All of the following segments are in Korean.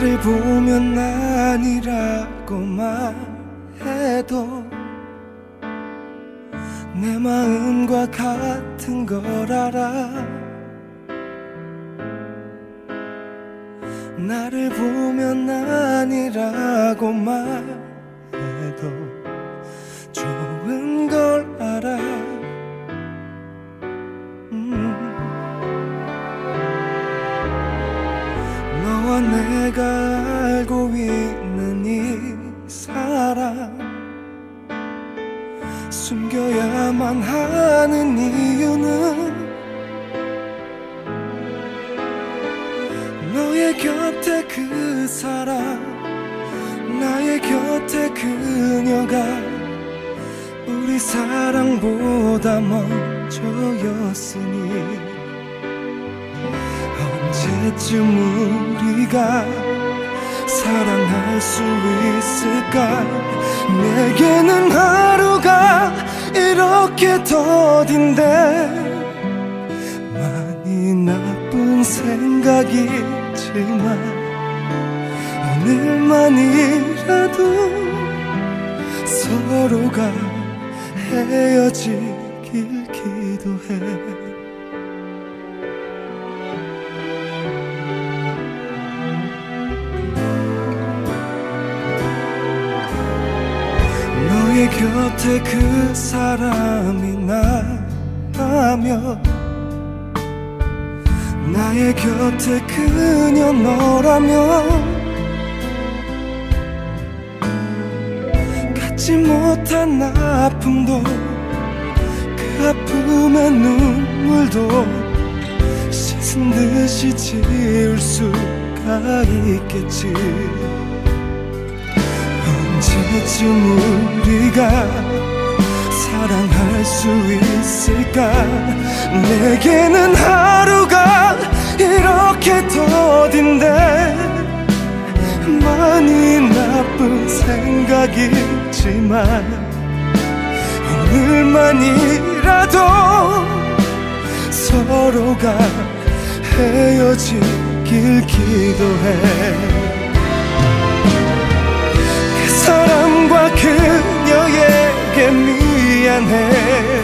나를 보면 아니라고 말해도 내 마음과 같은 걸 알아. 나를 보면 아니라고 말해도 좋은 걸 알아. 너와 내가 알고 있는 이 사랑, 숨겨야만 하는 이유는 너의 곁에 그 사람, 나의 곁에 그녀가 우리 사랑보다 먼저였으니 언제쯤 우리가 사랑할 수 있을까. 내게는 하루가 이렇게 더딘데 많이 나쁜 생각이지만 오늘만이라도 서로가 헤어지길 기도해. 너의 곁에 그 사람이 나라면, 나의 곁에 그녀 너라면, 갖지 못한 아픔도 그 아픔의 눈물도 씻은 듯이 지울 수가 있겠지. 언제쯤 우리가 사랑할 수 있을까. 내게는 하루가 이렇게 더딘데 많이 나쁜 생각이지만 오늘만이라도 서로가 헤어지길 기도해. 사랑과 그녀에게 미안해.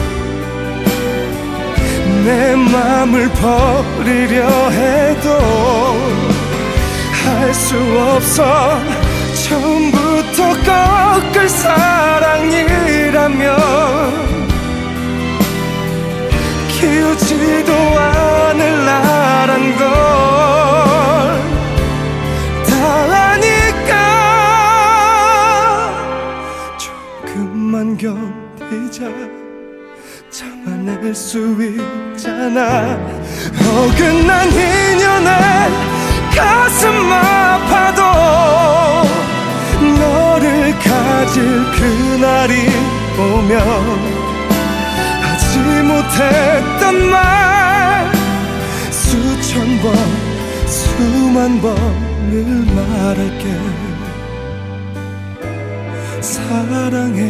내 맘을 버리려 해도 할 수 없어. 처음부터 꺾을 사랑이라면 키우지도 않을 나란 걸 다 아니까 조금만 견디자. 참아낼 수 있잖아. 어긋난 인연에 가슴 아파도 너를 가질 그날이 오면 하지 못했던 말 수천 번 수만 번을 말할게. 사랑해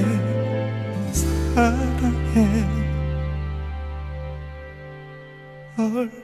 사랑해 널